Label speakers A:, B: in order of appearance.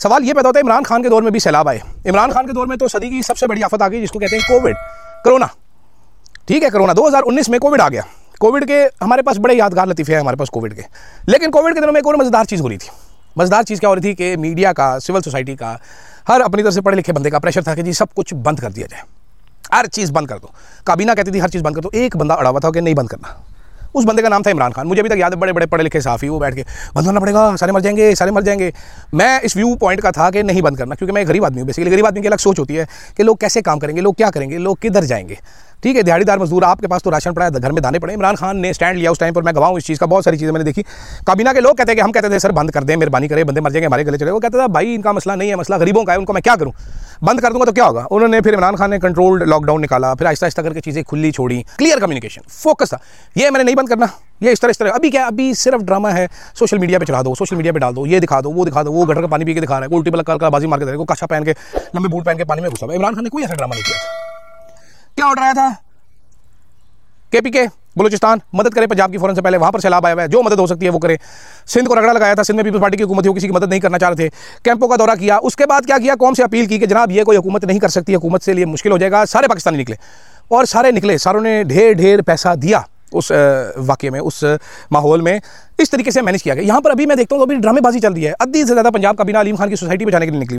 A: सवाल ये पैदा होता है, इमरान खान के दौर में भी सैलाब आए। इमरान खान के दौर में तो सदी की सबसे बड़ी आफत आ गई जिसको कहते हैं कोविड, कोरोना। ठीक है, कोरोना 2019 में कोविड आ गया। कोविड के हमारे पास बड़े यादगार लतीफ़े हैं हमारे पास कोविड के। लेकिन कोविड के दिनों में एक और मज़ेदार चीज़ हो रही थी। मज़ेदार चीज़ क्या हो रही थी कि मीडिया का, सिविल सोसाइटी का, हर अपनी तरफ से पढ़े लिखे बंदे का प्रेशर था कि जी सब कुछ बंद कर दिया जाए, हर चीज़ बंद कर दो। काबीना कहती थी हर चीज़ बंद कर दो। एक बंदा अड़ा हुआ था कि नहीं बंद करना। उस बंदे का नाम था इमरान खान। मुझे अभी तक याद है, बड़े बड़े पढ़े लिखे साफ़ी वो बैठ के बंद करना पड़ेगा, सारे मर जाएंगे, सारे मर जाएंगे। मैं इस व्यू पॉइंट का था कि नहीं बंद करना, क्योंकि मैं गरीब आदमी हूँ। बेसिकली गरीब आदमी की अलग सोच होती है कि लोग कैसे काम करेंगे, लोग क्या करेंगे, लोग किधर जाएंगे। ठीक है, दिहाड़ीदार मजदूर, आपके पास तो राशन पड़ा है, घर में दाने पड़े। इमरान खान ने स्टैंड लिया उस टाइम पर, मैं गवाऊँ इस चीज़ का। बहुत सारी चीज़ें मैंने देखी। काबीना के लोग कहते हैं कि हम कहते थे सर बंद कर दें, मेहरबानी करें, बंदे मर जाएंगे, हमारे गले चले। वो कहता था भाई इनका मसला नहीं है, मसला गरीबों का है, उनको मैं क्या करूँ, बंद कर दूंगा तो क्या होगा। उन्होंने फिर इमरान खान ने कंट्रोल्ड लॉकडाउन निकाला, फिर आहिस्ता आहिस्ता करके चीज़ें खुली छोड़ी। क्लियर कम्युनिकेशन, फोकस था। ये मैंने नहीं बंद करना, ये इस तरह। अभी क्या, अभी सिर्फ ड्रामा है, सोशल मीडिया पे चला दो, सोशल मीडिया पे डाल दो, ये दिखा दो, वो दिखा दो। वो गटर का पानी पी के दिखा रहा है, उल्टी पलक कर बाजी मार के, को काशा पहन के, लंबे बूट पहन के पानी में घुसा हुआ। इमरान खान ने कोई ऐसा ड्रामा नहीं किया था। क्या ऑर्डर आया था, केपीके बलूचिस्तान मदद करे पंजाब की फौरन से पहले, वहां पर सैलाब आया हुआ है, जो मदद हो सकती है वो करे। सिंध को रगड़ा लगाया था, सिंध में पीपल्स पार्टी की हुकूमत थी, वो किसी की मदद नहीं करना चाह रहे थे। कैंपों का दौरा किया। उसके बाद क्या किया, कौम से अपील की कि जनाब ये कोई हुकूमत नहीं कर सकती, हुकूमत से लिए मुश्किल हो जाएगा। सारे पाकिस्तानी निकले और सारे निकले, सारों ने ढेर ढेर पैसा दिया उस वाक़े में, उस माहौल में। इस तरीके से मैनेज किया गया। यहाँ पर अभी मैं देखता हूँ तो अभी ड्रामेबाजी चल रही है। अद्धी से ज़्यादा पंजाब काबीना अलीम खान की सोसाइटी में जाने के लिए निकली।